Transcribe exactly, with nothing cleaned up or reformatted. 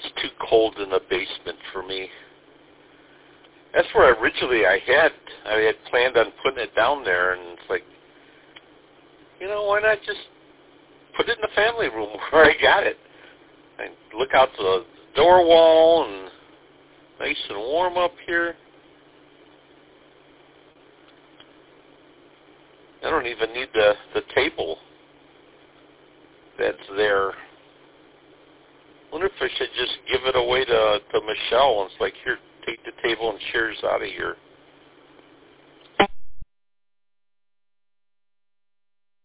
it's too cold in the basement for me. That's where originally I had I had planned on putting it down there, and it's like, you know, why not just put it in the family room where I got it? And look out the door wall, and nice and warm up here. I don't even need the, the table that's there. Wonder if I should just give it away to, to Michelle. And it's like, here, take the table and chairs out of here.